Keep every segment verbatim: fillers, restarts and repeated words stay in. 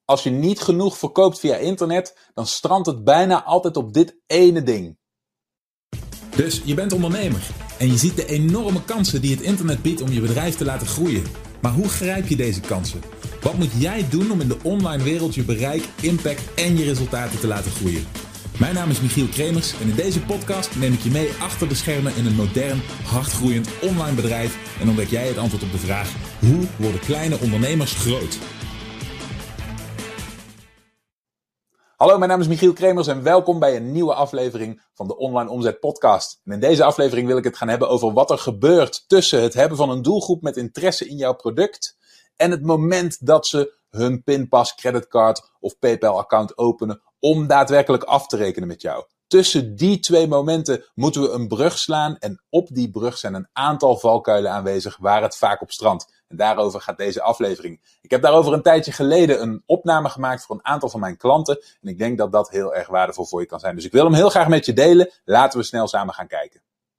Als je niet genoeg verkoopt via internet, dan strandt het bijna altijd op dit ene ding. Dus je bent ondernemer en je ziet de enorme kansen die het internet biedt om je bedrijf te laten groeien. Maar hoe grijp je deze kansen? Wat moet jij doen om in de online wereld je bereik, impact en je resultaten te laten groeien? Mijn naam is Michiel Kremers en in deze podcast neem ik je mee achter de schermen in een modern, hardgroeiend online bedrijf en ontdek jij het antwoord op de vraag: hoe worden kleine ondernemers groot? Hallo, mijn naam is Michiel Kremers en welkom bij een nieuwe aflevering van de Online Omzet Podcast. En in deze aflevering wil ik het gaan hebben over wat er gebeurt tussen het hebben van een doelgroep met interesse in jouw product en het moment dat ze hun pinpas, creditcard of PayPal-account openen om daadwerkelijk af te rekenen met jou. Tussen die twee momenten moeten we een brug slaan en op die brug zijn een aantal valkuilen aanwezig waar het vaak op strandt. En daarover gaat deze aflevering. Ik heb daarover een tijdje geleden een opname gemaakt voor een aantal van mijn klanten en ik denk dat dat heel erg waardevol voor je kan zijn. Dus ik wil hem heel graag met je delen. Laten we snel samen gaan kijken.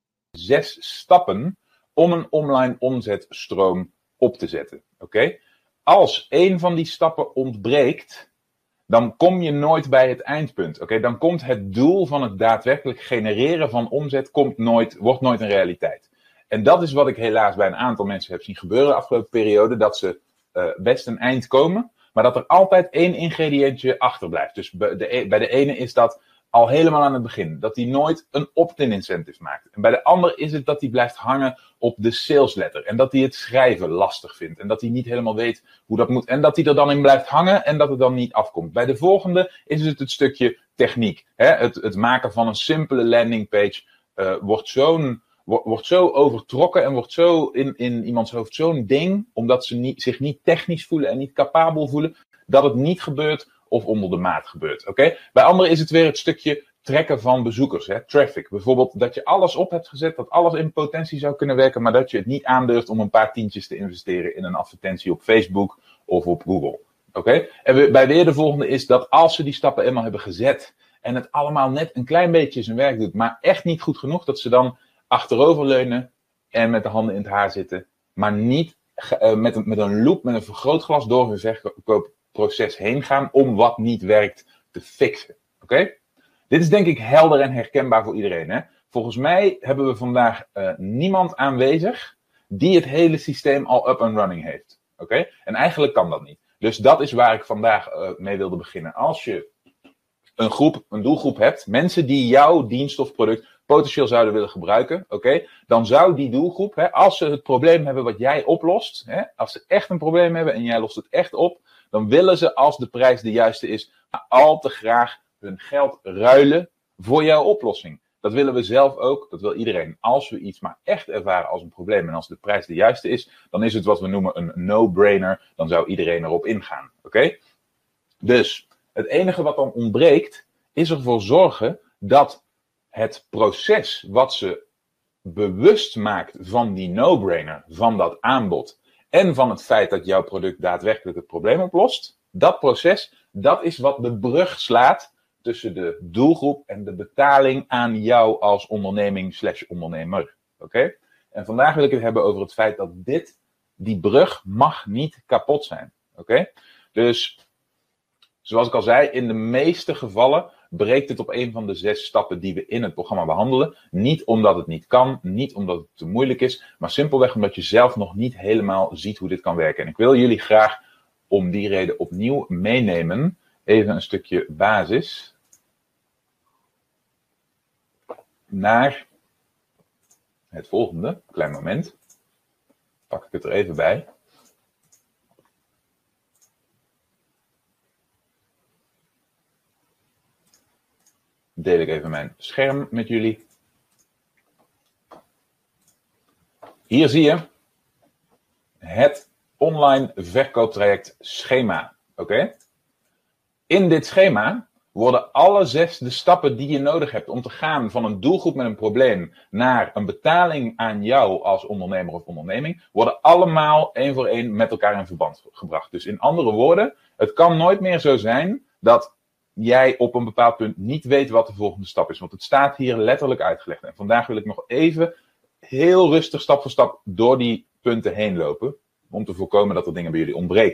Zes stappen om een online omzetstroom op te zetten. Oké? Als één van die stappen ontbreekt, dan kom je nooit bij het eindpunt. Oké? Dan komt het doel van het daadwerkelijk genereren van omzet komt nooit, wordt nooit een realiteit. En dat is wat ik helaas bij een aantal mensen heb zien gebeuren de afgelopen periode. Dat ze uh, best een eind komen, maar dat er altijd één ingrediëntje achterblijft. Dus bij de, bij de ene is dat al helemaal aan het begin. Dat hij nooit een opt-in incentive maakt. En bij de ander is het dat hij blijft hangen op de sales letter. En dat hij het schrijven lastig vindt. En dat hij niet helemaal weet hoe dat moet. En dat hij er dan in blijft hangen en dat het dan niet afkomt. Bij de volgende is het het stukje techniek. Hè? Het, het maken van een simpele landingpage uh, wordt zo'n wordt zo overtrokken en wordt zo in, in iemands hoofd zo'n ding, omdat ze niet, zich niet technisch voelen en niet capabel voelen, dat het niet gebeurt of onder de maat gebeurt. Okay? Bij anderen is het weer het stukje trekken van bezoekers, hè? Traffic. Bijvoorbeeld dat je alles op hebt gezet, dat alles in potentie zou kunnen werken, maar dat je het niet aandurft om een paar tientjes te investeren in een advertentie op Facebook of op Google. Okay? En we, bij weer de volgende is dat als ze die stappen eenmaal hebben gezet en het allemaal net een klein beetje zijn werk doet, maar echt niet goed genoeg, dat ze dan achteroverleunen en met de handen in het haar zitten, maar niet uh, met, een, met een loop, met een vergrootglas door hun verkoopproces heen gaan om wat niet werkt te fixen. Oké? Okay? Dit is denk ik helder en herkenbaar voor iedereen. Hè? Volgens mij hebben we vandaag uh, niemand aanwezig die het hele systeem al up and running heeft. Oké? Okay? En eigenlijk kan dat niet. Dus dat is waar ik vandaag uh, mee wilde beginnen. Als je een groep, een doelgroep hebt, mensen die jouw dienst of product potentieel zouden willen gebruiken, oké, okay, dan zou die doelgroep, hè, als ze het probleem hebben wat jij oplost, hè, als ze echt een probleem hebben en jij lost het echt op, dan willen ze, als de prijs de juiste is, al te graag hun geld ruilen voor jouw oplossing. Dat willen we zelf ook, dat wil iedereen. Als we iets maar echt ervaren als een probleem en als de prijs de juiste is, dan is het wat we noemen een no-brainer, dan zou iedereen erop ingaan, oké? Okay? Dus het enige wat dan ontbreekt, is ervoor zorgen dat het proces wat ze bewust maakt van die no-brainer, van dat aanbod en van het feit dat jouw product daadwerkelijk het probleem oplost, dat proces, dat is wat de brug slaat tussen de doelgroep en de betaling aan jou als onderneming slash ondernemer. Oké? Okay? En vandaag wil ik het hebben over het feit dat dit, die brug mag niet kapot zijn. Oké? Okay? Dus, zoals ik al zei, in de meeste gevallen breekt het op een van de zes stappen die we in het programma behandelen. Niet omdat het niet kan, niet omdat het te moeilijk is, maar simpelweg omdat je zelf nog niet helemaal ziet hoe dit kan werken. En ik wil jullie graag om die reden opnieuw meenemen. Even een stukje basis. Naar het volgende. Klein moment. Pak ik het er even bij. Deel ik even mijn scherm met jullie. Hier zie je het online verkooptraject schema. Oké? Okay? In dit schema worden alle zes de stappen die je nodig hebt om te gaan van een doelgroep met een probleem naar een betaling aan jou als ondernemer of onderneming, worden allemaal één voor één met elkaar in verband gebracht. Dus in andere woorden, het kan nooit meer zo zijn dat jij op een bepaald punt niet weet wat de volgende stap is. Want het staat hier letterlijk uitgelegd. En vandaag wil ik nog even heel rustig stap voor stap door die punten heen lopen. Om te voorkomen dat er dingen bij jullie ontbreken.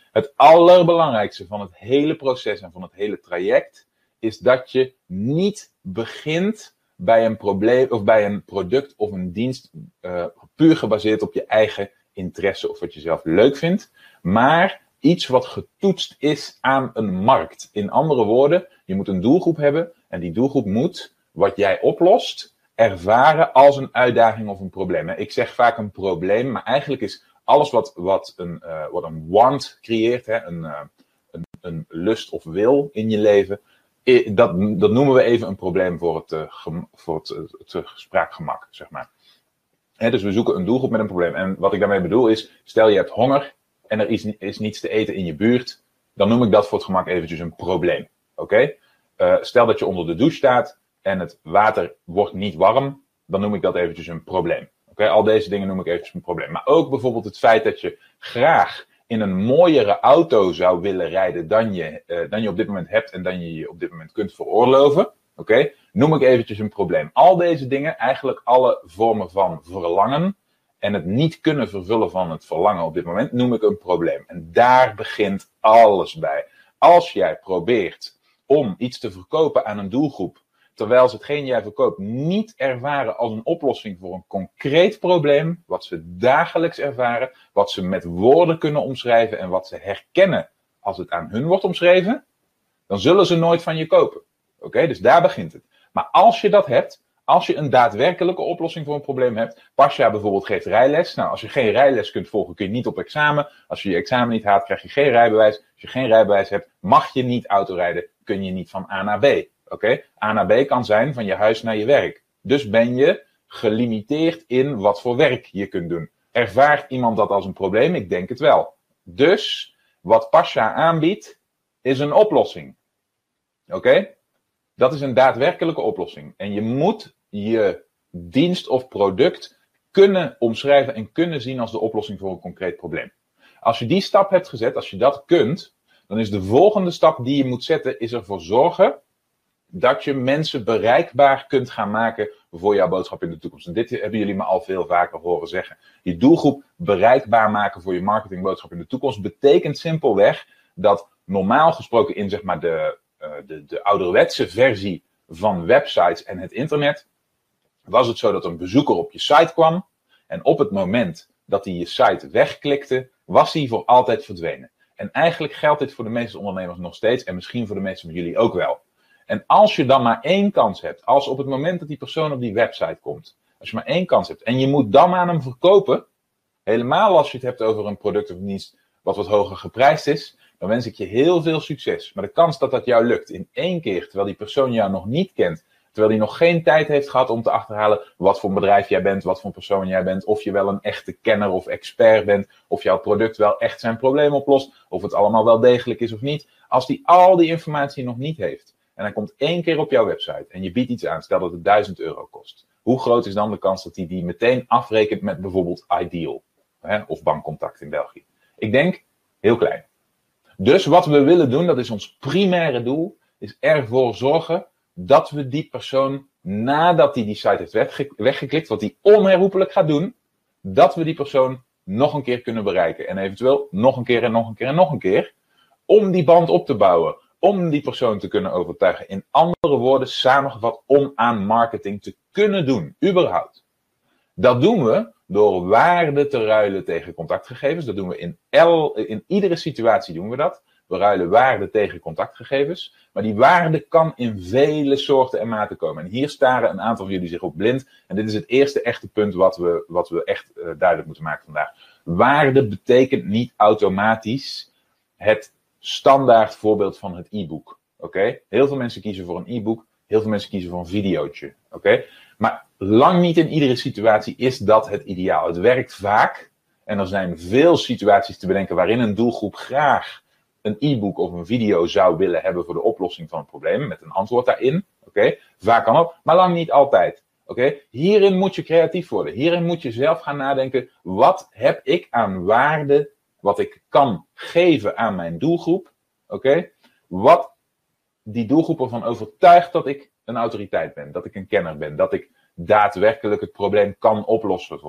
Het allerbelangrijkste van het hele proces en van het hele traject is dat je niet begint bij een probleem of bij een product of een dienst uh, puur gebaseerd op je eigen interesse of wat je zelf leuk vindt, maar iets wat getoetst is aan een markt. In andere woorden, je moet een doelgroep hebben en die doelgroep moet wat jij oplost ervaren als een uitdaging of een probleem. Ik zeg vaak een probleem, maar eigenlijk is alles wat, wat, een, uh, wat een want creëert, hè, een, uh, een, een lust of wil in je leven, dat, dat noemen we even een probleem voor het, uh, gem, voor het, uh, het uh, spraakgemak, zeg maar. Hè, dus we zoeken een doelgroep met een probleem. En wat ik daarmee bedoel is, stel je hebt honger en er is, is niets te eten in je buurt, dan noem ik dat voor het gemak eventjes een probleem. Oké? Uh, stel dat je onder de douche staat en het water wordt niet warm, dan noem ik dat eventjes een probleem. Okay, al deze dingen noem ik eventjes een probleem. Maar ook bijvoorbeeld het feit dat je graag in een mooiere auto zou willen rijden dan je, uh, dan je op dit moment hebt en dan je je op dit moment kunt veroorloven. Okay, noem ik eventjes een probleem. Al deze dingen, eigenlijk alle vormen van verlangen en het niet kunnen vervullen van het verlangen op dit moment, noem ik een probleem. En daar begint alles bij. Als jij probeert om iets te verkopen aan een doelgroep, terwijl ze hetgeen jij verkoopt niet ervaren als een oplossing voor een concreet probleem, wat ze dagelijks ervaren, wat ze met woorden kunnen omschrijven en wat ze herkennen als het aan hun wordt omschreven, dan zullen ze nooit van je kopen. Oké, okay? Dus daar begint het. Maar als je dat hebt, als je een daadwerkelijke oplossing voor een probleem hebt, Pasha bijvoorbeeld geeft rijles. Nou, als je geen rijles kunt volgen, kun je niet op examen. Als je je examen niet haalt, krijg je geen rijbewijs. Als je geen rijbewijs hebt, mag je niet autorijden, kun je niet van A naar B. Oké, okay? A naar B kan zijn van je huis naar je werk. Dus ben je gelimiteerd in wat voor werk je kunt doen. Ervaart iemand dat als een probleem? Ik denk het wel. Dus wat Pasha aanbiedt, is een oplossing. Oké? Okay? Dat is een daadwerkelijke oplossing. En je moet je dienst of product kunnen omschrijven en kunnen zien als de oplossing voor een concreet probleem. Als je die stap hebt gezet, als je dat kunt, dan is de volgende stap die je moet zetten, is ervoor zorgen dat je mensen bereikbaar kunt gaan maken voor jouw boodschap in de toekomst. En dit hebben jullie me al veel vaker horen zeggen. Je doelgroep bereikbaar maken voor je marketingboodschap in de toekomst betekent simpelweg dat normaal gesproken in zeg maar de, uh, de, de ouderwetse versie van websites en het internet was het zo dat een bezoeker op je site kwam en op het moment dat hij je site wegklikte, was hij voor altijd verdwenen. En eigenlijk geldt dit voor de meeste ondernemers nog steeds en misschien voor de meeste van jullie ook wel. En als je dan maar één kans hebt, als op het moment dat die persoon op die website komt, als je maar één kans hebt en je moet dan aan hem verkopen, helemaal als je het hebt over een product of dienst wat wat hoger geprijsd is, dan wens ik je heel veel succes. Maar de kans dat dat jou lukt in één keer, terwijl die persoon jou nog niet kent, terwijl die nog geen tijd heeft gehad om te achterhalen wat voor een bedrijf jij bent, wat voor een persoon jij bent, of je wel een echte kenner of expert bent, of jouw product wel echt zijn probleem oplost, of het allemaal wel degelijk is of niet. Als die al die informatie nog niet heeft, en hij komt één keer op jouw website en je biedt iets aan, stel dat het duizend euro kost. Hoe groot is dan de kans dat hij die meteen afrekent met bijvoorbeeld Ideal, hè, of Bankcontact in België? Ik denk heel klein. Dus wat we willen doen, dat is ons primaire doel, is ervoor zorgen dat we die persoon, nadat hij die site heeft wegge- weggeklikt, wat hij onherroepelijk gaat doen, dat we die persoon nog een keer kunnen bereiken. En eventueel nog een keer en nog een keer en nog een keer, om die band op te bouwen. Om die persoon te kunnen overtuigen. In andere woorden, samengevat, om aan marketing te kunnen doen. Überhaupt. Dat doen we door waarde te ruilen tegen contactgegevens. Dat doen we in, el, in iedere situatie doen we dat. We ruilen waarde tegen contactgegevens. Maar die waarde kan in vele soorten en maten komen. En hier staren een aantal van jullie zich op blind. En dit is het eerste echte punt wat we, wat we echt uh, duidelijk moeten maken vandaag. Waarde betekent niet automatisch het standaard voorbeeld van het e-book. Oké? Okay? Heel veel mensen kiezen voor een e-book. Heel veel mensen kiezen voor een videootje. Oké? Okay? Maar lang niet in iedere situatie is dat het ideaal. Het werkt vaak. En er zijn veel situaties te bedenken waarin een doelgroep graag een e-book of een video zou willen hebben voor de oplossing van het probleem. Met een antwoord daarin. Oké? Okay? Vaak kan ook, maar lang niet altijd. Oké? Okay? Hierin moet je creatief worden. Hierin moet je zelf gaan nadenken. Wat heb ik aan waarde wat ik kan geven aan mijn doelgroep, oké? Okay? Wat die doelgroep ervan overtuigt dat ik een autoriteit ben, dat ik een kenner ben, dat ik daadwerkelijk het probleem kan oplossen voor ze.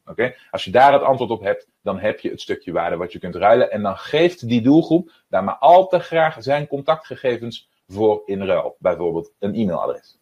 Okay? Als je daar het antwoord op hebt, dan heb je het stukje waarde wat je kunt ruilen. En dan geeft die doelgroep daar maar al te graag zijn contactgegevens voor in ruil. Bijvoorbeeld een e-mailadres.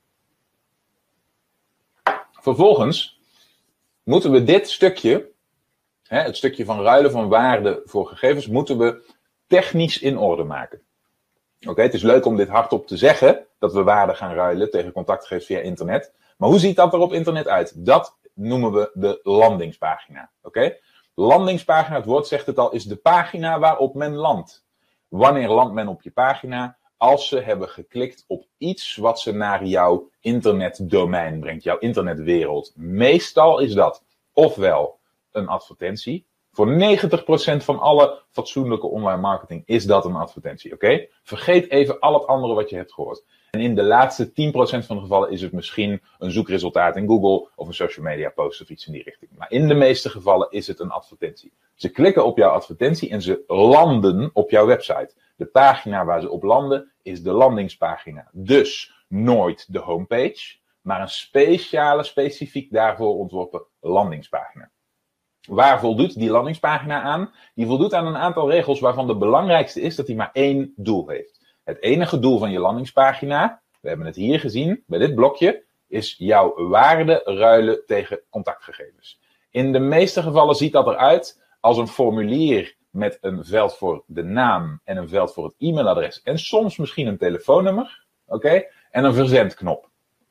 Vervolgens moeten we dit stukje, hè, het stukje van ruilen van waarde voor gegevens, moeten we technisch in orde maken. Oké, okay, het is leuk om dit hardop te zeggen, dat we waarde gaan ruilen tegen contactgegevens via internet. Maar hoe ziet dat er op internet uit? Dat noemen we de landingspagina. Oké? Okay? Landingspagina, het woord zegt het al, is de pagina waarop men landt. Wanneer landt men op je pagina? Als ze hebben geklikt op iets wat ze naar jouw internetdomein brengt, jouw internetwereld. Meestal is dat ofwel een advertentie. Voor negentig procent van alle fatsoenlijke online marketing is dat een advertentie. Oké? Okay? Vergeet even al het andere wat je hebt gehoord. En in de laatste tien procent van de gevallen is het misschien een zoekresultaat in Google of een social media post of iets in die richting. Maar in de meeste gevallen is het een advertentie. Ze klikken op jouw advertentie en ze landen op jouw website. De pagina waar ze op landen is de landingspagina. Dus nooit de homepage, maar een speciale, specifiek daarvoor ontworpen landingspagina. Waar voldoet die landingspagina aan? Die voldoet aan een aantal regels waarvan de belangrijkste is dat hij maar één doel heeft. Het enige doel van je landingspagina, we hebben het hier gezien, bij dit blokje, is jouw waarde ruilen tegen contactgegevens. In de meeste gevallen ziet dat eruit als een formulier met een veld voor de naam en een veld voor het e-mailadres en soms misschien een telefoonnummer, oké, okay, en een verzendknop.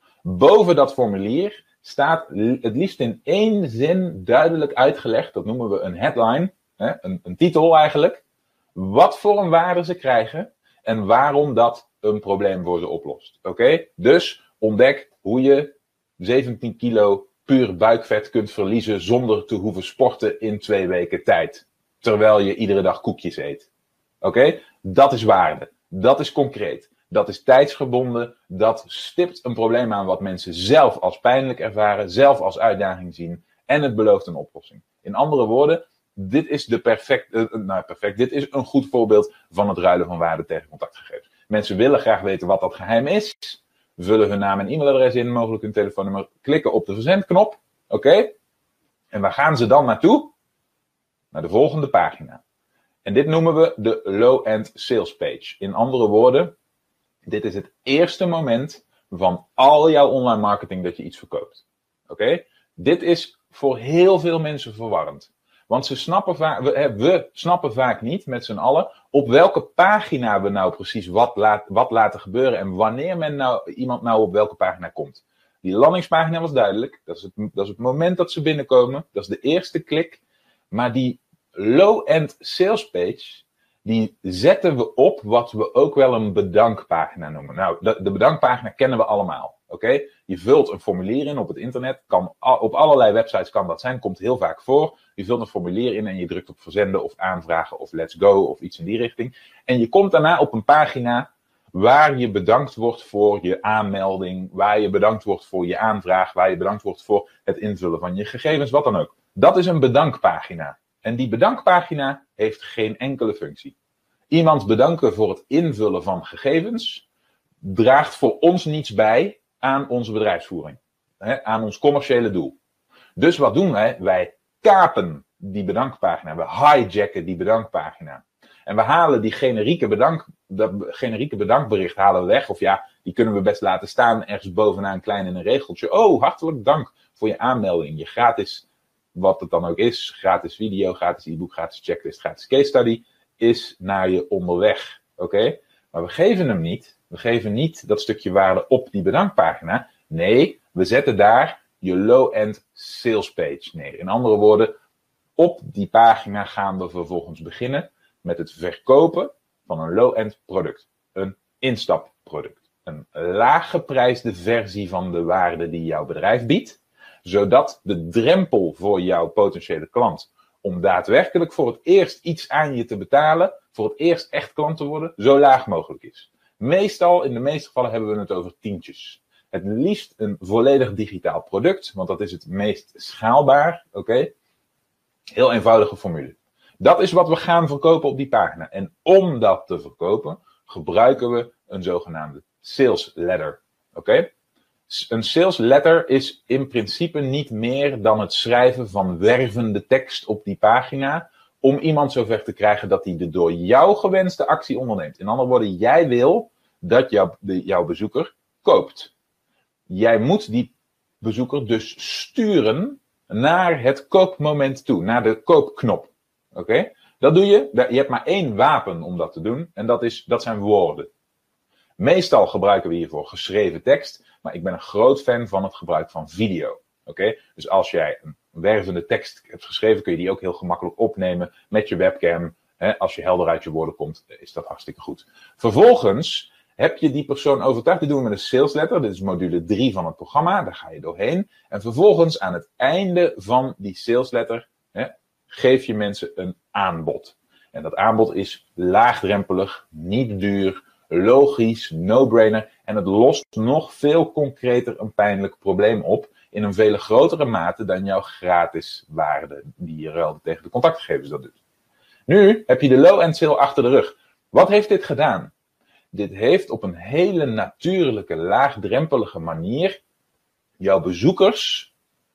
Boven dat formulier staat het liefst in één zin duidelijk uitgelegd, dat noemen we een headline, hè, een, een titel eigenlijk, wat voor een waarde ze krijgen en waarom dat een probleem voor ze oplost. Oké? Okay? Dus ontdek hoe je zeventien kilo puur buikvet kunt verliezen zonder te hoeven sporten in twee weken tijd. Terwijl je iedere dag koekjes eet. Oké? Okay? Dat is waarde. Dat is concreet. Dat is tijdsgebonden. Dat stipt een probleem aan wat mensen zelf als pijnlijk ervaren, zelf als uitdaging zien. En het belooft een oplossing. In andere woorden, dit is de perfect, uh, nou perfect, dit is een goed voorbeeld van het ruilen van waarde tegen contactgegevens. Mensen willen graag weten wat dat geheim is. Vullen hun naam en e-mailadres in, mogelijk hun telefoonnummer, klikken op de verzendknop. Oké? Okay? En waar gaan ze dan naartoe? Naar de volgende pagina. En dit noemen we de low-end sales page. In andere woorden, dit is het eerste moment van al jouw online marketing dat je iets verkoopt. Oké? Okay? Dit is voor heel veel mensen verwarrend. Want ze snappen vaak, we, we snappen vaak niet met z'n allen op welke pagina we nou precies wat, laat, wat laten gebeuren en wanneer men nou, iemand nou op welke pagina komt. Die landingspagina was duidelijk. Dat is, het, dat is het moment dat ze binnenkomen. Dat is de eerste klik. Maar die low-end sales page, die zetten we op wat we ook wel een bedankpagina noemen. Nou, de, de bedankpagina kennen we allemaal. Oké? Okay? Je vult een formulier in op het internet. Kan, op allerlei websites kan dat zijn. Komt heel vaak voor. Je vult een formulier in en je drukt op verzenden of aanvragen of let's go of iets in die richting. En je komt daarna op een pagina waar je bedankt wordt voor je aanmelding. Waar je bedankt wordt voor je aanvraag. Waar je bedankt wordt voor het invullen van je gegevens. Wat dan ook. Dat is een bedankpagina. En die bedankpagina heeft geen enkele functie. Iemand bedanken voor het invullen van gegevens draagt voor ons niets bij aan onze bedrijfsvoering. Hè, aan ons commerciële doel. Dus wat doen wij? Wij kapen die bedankpagina. We hijacken die bedankpagina. En we halen die generieke, bedank, dat generieke bedankbericht halen we weg. Of ja, die kunnen we best laten staan ergens bovenaan klein in een regeltje. Oh, hartelijk dank voor je aanmelding. Je gratis, wat het dan ook is, gratis video, gratis e-book, gratis checklist, gratis case study, is naar je onderweg. Oké? Okay? Maar we geven hem niet. We geven niet dat stukje waarde op die bedankpagina. Nee, we zetten daar je low-end sales page neer. In andere woorden, op die pagina gaan we vervolgens beginnen met het verkopen van een low-end product. Een instapproduct. Een laaggeprijsde versie van de waarde die jouw bedrijf biedt. Zodat de drempel voor jouw potentiële klant om daadwerkelijk voor het eerst iets aan je te betalen, voor het eerst echt klant te worden, zo laag mogelijk is. Meestal, in de meeste gevallen, hebben we het over tientjes. Het liefst een volledig digitaal product, want dat is het meest schaalbaar. Oké? Okay? Heel eenvoudige formule. Dat is wat we gaan verkopen op die pagina. En om dat te verkopen, gebruiken we een zogenaamde sales ladder. Oké? Okay? Een sales letter is in principe niet meer dan het schrijven van wervende tekst op die pagina om iemand zover te krijgen dat hij de door jou gewenste actie onderneemt. In andere woorden, jij wil dat jou, de, jouw bezoeker koopt. Jij moet die bezoeker dus sturen naar het koopmoment toe, naar de koopknop. Oké? Okay? Dat doe je. Je hebt maar één wapen om dat te doen en dat, is, dat zijn woorden. Meestal gebruiken we hiervoor geschreven tekst, maar ik ben een groot fan van het gebruik van video. Oké? Okay? Dus als jij een wervende tekst hebt geschreven, kun je die ook heel gemakkelijk opnemen met je webcam. Hè? Als je helder uit je woorden komt, is dat hartstikke goed. Vervolgens heb je die persoon overtuigd. Dit doen we met een sales letter. Dit is module drie van het programma. Daar ga je doorheen. En vervolgens aan het einde van die sales letter hè, geef je mensen een aanbod. En dat aanbod is laagdrempelig, niet duur, logisch, no-brainer. En het lost nog veel concreter een pijnlijk probleem op in een veel grotere mate dan jouw gratis waarde die je ruilde tegen de contactgegevens dat doet. Nu heb je de low-end sale achter de rug. Wat heeft dit gedaan? Dit heeft op een hele natuurlijke, laagdrempelige manier jouw bezoekers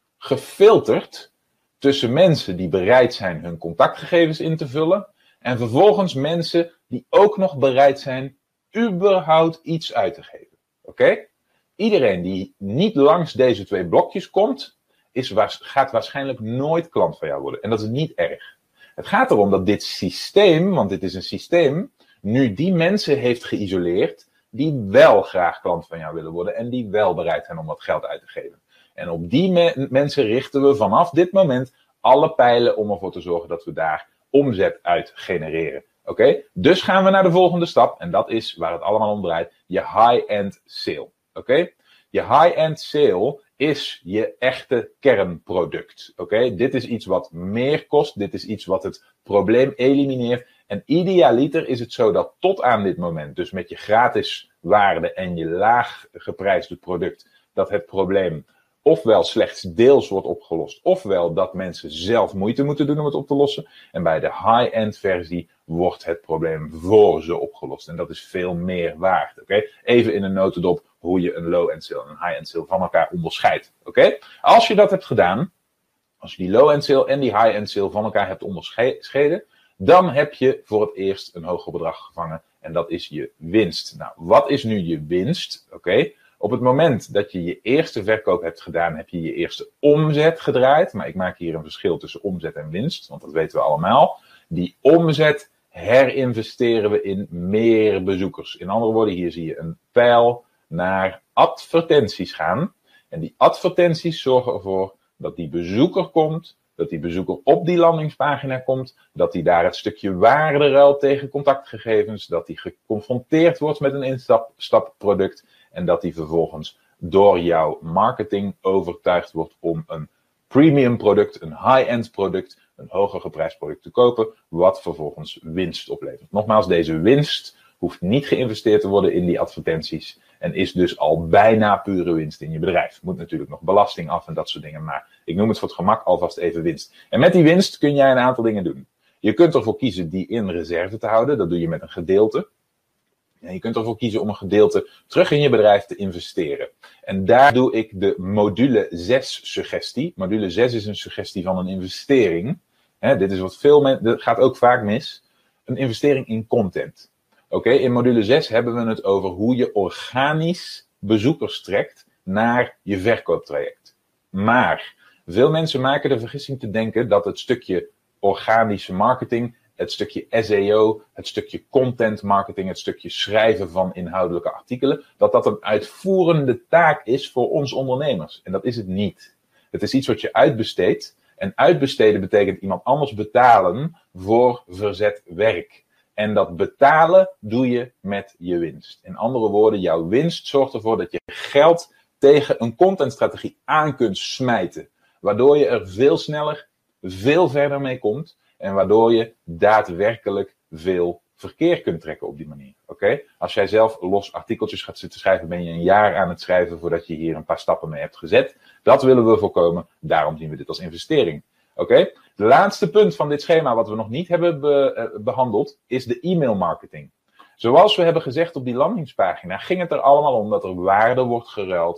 gefilterd tussen mensen die bereid zijn hun contactgegevens in te vullen en vervolgens mensen die ook nog bereid zijn überhaupt iets uit te geven. Oké? Okay? Iedereen die niet langs deze twee blokjes komt, is, gaat waarschijnlijk nooit klant van jou worden. En dat is niet erg. Het gaat erom dat dit systeem, want dit is een systeem, nu die mensen heeft geïsoleerd die wel graag klant van jou willen worden en die wel bereid zijn om wat geld uit te geven. En op die me- mensen richten we vanaf dit moment alle pijlen om ervoor te zorgen dat we daar omzet uit genereren. Oké? Okay? Dus gaan we naar de volgende stap en dat is waar het allemaal om draait, je high-end sale. Oké? Okay? Je high-end sale is je echte kernproduct. Oké? Okay? Dit is iets wat meer kost, dit is iets wat het probleem elimineert. En idealiter is het zo dat tot aan dit moment, dus met je gratis waarde en je laag geprijsde product, dat het probleem ofwel slechts deels wordt opgelost, ofwel dat mensen zelf moeite moeten doen om het op te lossen. En bij de high-end versie wordt het probleem voor ze opgelost. En dat is veel meer waard. Okay? Even in een notendop hoe je een low-end sale en een high-end sale van elkaar onderscheidt. Okay? Als je dat hebt gedaan, als je die low-end sale en die high-end sale van elkaar hebt onderscheiden, dan heb je voor het eerst een hoger bedrag gevangen. En dat is je winst. Nou, wat is nu je winst? Oké. Okay? Op het moment dat je je eerste verkoop hebt gedaan, heb je je eerste omzet gedraaid. Maar ik maak hier een verschil tussen omzet en winst, want dat weten we allemaal. Die omzet herinvesteren we in meer bezoekers. In andere woorden, hier zie je een pijl naar advertenties gaan. En die advertenties zorgen ervoor dat die bezoeker komt, dat die bezoeker op die landingspagina komt, dat hij daar het stukje waarde ruilt tegen contactgegevens, dat hij geconfronteerd wordt met een instapproduct en dat hij vervolgens door jouw marketing overtuigd wordt om een premium product, een high-end product, een hoger geprijsd product te kopen, wat vervolgens winst oplevert. Nogmaals, deze winst hoeft niet geïnvesteerd te worden in die advertenties en is dus al bijna pure winst in je bedrijf. Moet natuurlijk nog belasting af en dat soort dingen, maar ik noem het voor het gemak alvast even winst. En met die winst kun jij een aantal dingen doen. Je kunt ervoor kiezen die in reserve te houden, dat doe je met een gedeelte. En je kunt ervoor kiezen om een gedeelte terug in je bedrijf te investeren. En daar doe ik de module zes suggestie. Module zes is een suggestie van een investering. He, dit is wat veel mensen, dat gaat ook vaak mis. Een investering in content. Oké, okay, in module zes hebben we het over hoe je organisch bezoekers trekt naar je verkooptraject. Maar veel mensen maken de vergissing te denken dat het stukje organische marketing, het stukje S E O, het stukje content marketing, het stukje schrijven van inhoudelijke artikelen, dat dat een uitvoerende taak is voor ons ondernemers. En dat is het niet. Het is iets wat je uitbesteedt. En uitbesteden betekent iemand anders betalen voor verzet werk. En dat betalen doe je met je winst. In andere woorden, jouw winst zorgt ervoor dat je geld tegen een contentstrategie aan kunt smijten. Waardoor je er veel sneller, veel verder mee komt. En waardoor je daadwerkelijk veel verkeer kunt trekken op die manier. Oké? Okay? Als jij zelf los artikeltjes gaat zitten schrijven, ben je een jaar aan het schrijven voordat je hier een paar stappen mee hebt gezet. Dat willen we voorkomen. Daarom zien we dit als investering. Oké? Okay? De laatste punt van dit schema wat we nog niet hebben be, uh, behandeld is de e-mail marketing. Zoals we hebben gezegd op die landingspagina ging het er allemaal om dat er waarde wordt geruild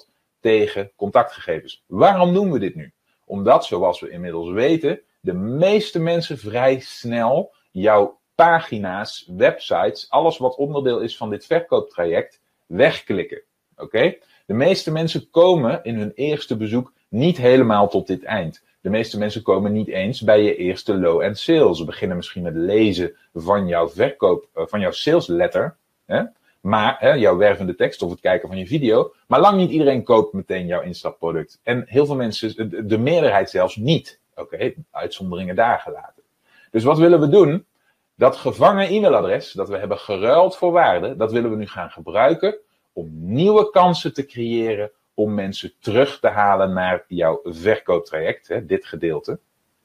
tegen contactgegevens. Waarom doen we dit nu? Omdat, zoals we inmiddels weten, de meeste mensen vrij snel jouw pagina's, websites, alles wat onderdeel is van dit verkooptraject, wegklikken. Oké? Okay? De meeste mensen komen in hun eerste bezoek niet helemaal tot dit eind. De meeste mensen komen niet eens bij je eerste low-end sale. Ze beginnen misschien met lezen van jouw verkoop, van jouw sales letter, hè? Maar hè, jouw wervende tekst of het kijken van je video. Maar lang niet iedereen koopt meteen jouw instapproduct. En heel veel mensen, de, de meerderheid zelfs niet. Oké, okay? Uitzonderingen daar gelaten. Dus wat willen we doen? Dat gevangen e-mailadres, dat we hebben geruild voor waarde, dat willen we nu gaan gebruiken om nieuwe kansen te creëren om mensen terug te halen naar jouw verkooptraject, hè, dit gedeelte.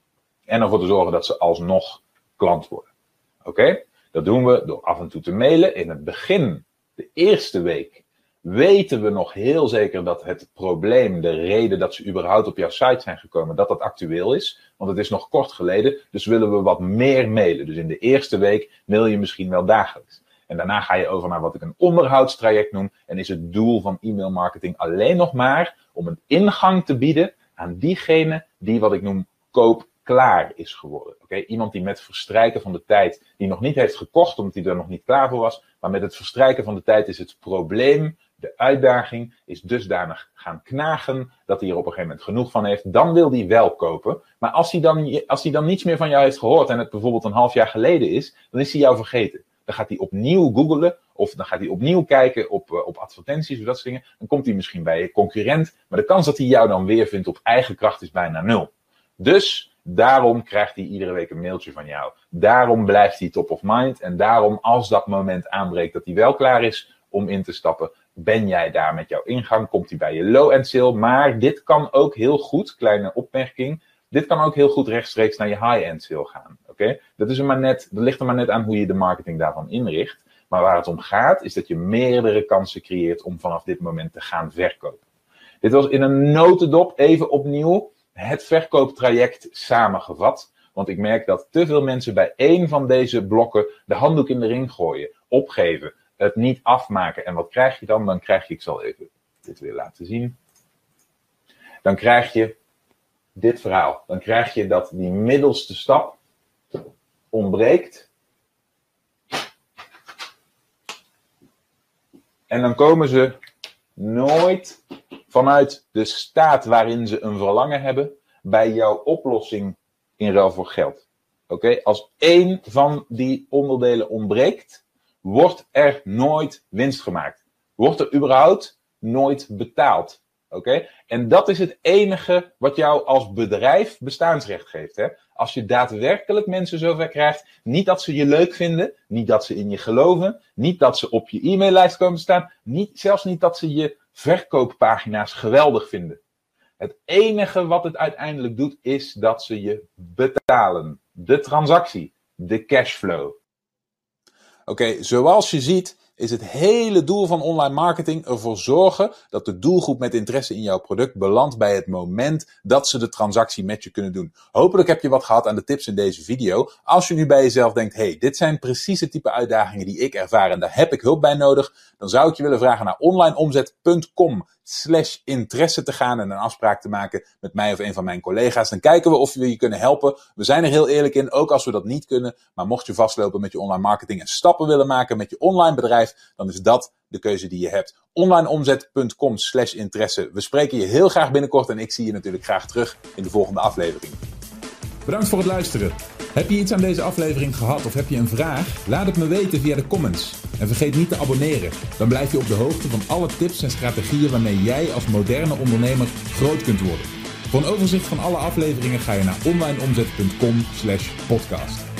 En ervoor te zorgen dat ze alsnog klant worden. Oké? Okay? Dat doen we door af en toe te mailen. In het begin, de eerste week, weten we nog heel zeker dat het probleem, de reden dat ze überhaupt op jouw site zijn gekomen, dat dat actueel is. Want het is nog kort geleden, dus willen we wat meer mailen. Dus in de eerste week mail je misschien wel dagelijks. En daarna ga je over naar wat ik een onderhoudstraject noem. En is het doel van e-mail marketing alleen nog maar om een ingang te bieden aan diegene die wat ik noem koopklaar is geworden. Okay? Iemand die met verstrijken van de tijd, die nog niet heeft gekocht omdat hij er nog niet klaar voor was. Maar met het verstrijken van de tijd is het probleem, de uitdaging, is dusdanig gaan knagen dat hij er op een gegeven moment genoeg van heeft. Dan wil hij wel kopen. Maar als hij dan, als hij dan niets meer van jou heeft gehoord en het bijvoorbeeld een half jaar geleden is, dan is hij jou vergeten. Dan gaat hij opnieuw googlen of dan gaat hij opnieuw kijken op, uh, op advertenties of dat soort dingen. Dan komt hij misschien bij je concurrent. Maar de kans dat hij jou dan weer vindt op eigen kracht is bijna nul. Dus daarom krijgt hij iedere week een mailtje van jou. Daarom blijft hij top of mind. En daarom als dat moment aanbreekt dat hij wel klaar is om in te stappen, ben jij daar met jouw ingang. Komt hij bij je low-end sale. Maar dit kan ook heel goed, kleine opmerking. Dit kan ook heel goed rechtstreeks naar je high-end sale gaan. Okay? Dat is er maar net, dat ligt er maar net aan hoe je de marketing daarvan inricht. Maar waar het om gaat, is dat je meerdere kansen creëert om vanaf dit moment te gaan verkopen. Dit was in een notendop even opnieuw het verkooptraject samengevat. Want ik merk dat te veel mensen bij één van deze blokken de handdoek in de ring gooien, opgeven, het niet afmaken. En wat krijg je dan? Dan krijg je, ik zal even dit weer laten zien. Dan krijg je dit verhaal. Dan krijg je dat die middelste stap ontbreekt. En dan komen ze nooit vanuit de staat waarin ze een verlangen hebben bij jouw oplossing in ruil voor geld. Oké? Okay? Als één van die onderdelen ontbreekt, wordt er nooit winst gemaakt. Wordt er überhaupt nooit betaald. Oké? Okay? En dat is het enige wat jou als bedrijf bestaansrecht geeft. Hè? Als je daadwerkelijk mensen zover krijgt, niet dat ze je leuk vinden, niet dat ze in je geloven, niet dat ze op je e-maillijst komen staan, niet, zelfs niet dat ze je verkooppagina's geweldig vinden. Het enige wat het uiteindelijk doet, is dat ze je betalen. De transactie, de cashflow. Oké, okay, zoals je ziet is het hele doel van online marketing ervoor zorgen dat de doelgroep met interesse in jouw product belandt bij het moment dat ze de transactie met je kunnen doen. Hopelijk heb je wat gehad aan de tips in deze video. Als je nu bij jezelf denkt, hey, dit zijn precies het type uitdagingen die ik ervaar en daar heb ik hulp bij nodig, dan zou ik je willen vragen naar onlineomzet punt com slash interesse te gaan en een afspraak te maken met mij of een van mijn collega's. Dan kijken we of we je kunnen helpen. We zijn er heel eerlijk in, ook als we dat niet kunnen. Maar mocht je vastlopen met je online marketing en stappen willen maken met je online bedrijf, dan is dat de keuze die je hebt. onlineomzet punt com slash interesse. We spreken je heel graag binnenkort en ik zie je natuurlijk graag terug in de volgende aflevering. Bedankt voor het luisteren. Heb je iets aan deze aflevering gehad of heb je een vraag? Laat het me weten via de comments. En vergeet niet te abonneren. Dan blijf je op de hoogte van alle tips en strategieën waarmee jij als moderne ondernemer groot kunt worden. Voor een overzicht van alle afleveringen ga je naar onlineomzet punt com slash podcast.